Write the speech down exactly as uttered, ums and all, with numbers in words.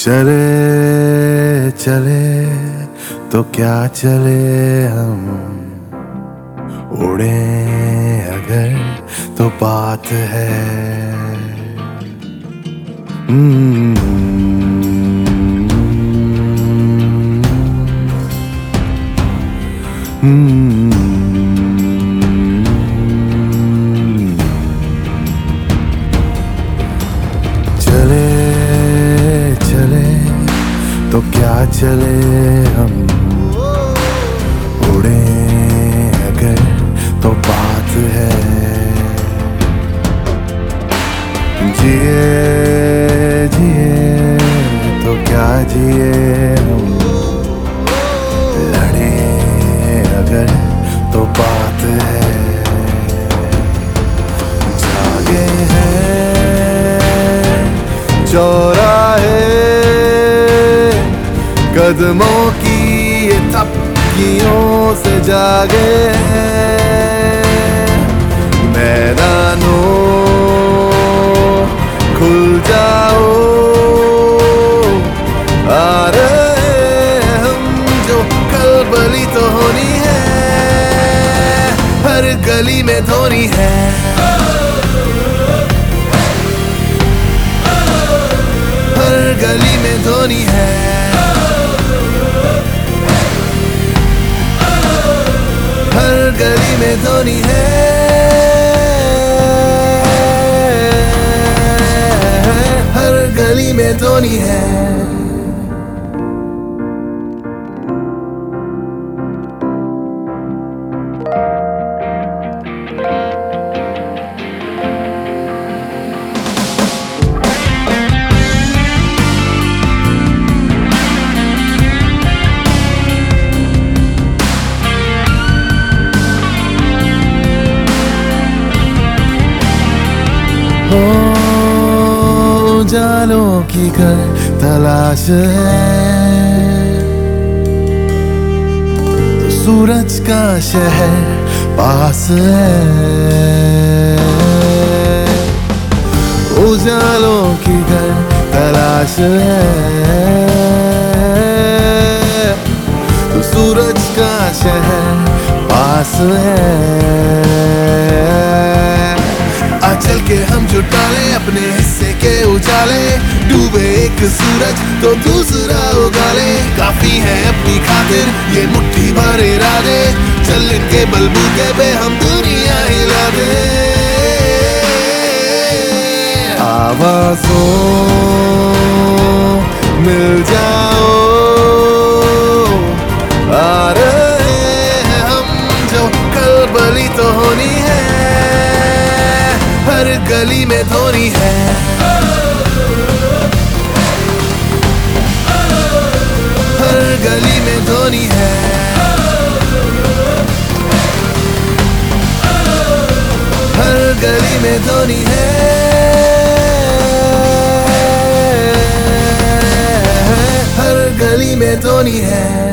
चले चले तो क्या चले हम, उड़े अगर तो बात है। हम्म, हम्म, चले चले तो क्या चले हम, उड़े अगर तो बात है। जिए जिए तो क्या जिए हम, लड़े अगर तो बात है। जागे हैं चौराहे कदमों की ये थपकियों से, जागे हैं मैदानों खुल जाओ। आ रहे हम जो कलबली तो होनी है, हर गली में धोनी है। हर गली में धोनी है। हर गली में धोनी है। हर गली में धोनी है। उजालों की घर तलाश है, तो सूरज का शहर पास है। उजालों की घर तलाश है, तो सूरज का शहर पास है। चल के हम जुटा ले अपने हिस्से के उजाले, डूबे एक सूरज तो दूसरा उगा ले। काफी है अपनी खातिर ये मुट्ठी भर इरादे, चल इनके बलबूते पे हम दुनिया हिला दे। आवाज़ों मिल जाओ, आ रहे हैं हम जो कलबली तो होनी है, हर गली में धोनी है। हर गली में धोनी है। हर गली में धोनी है। हर गली में धोनी है।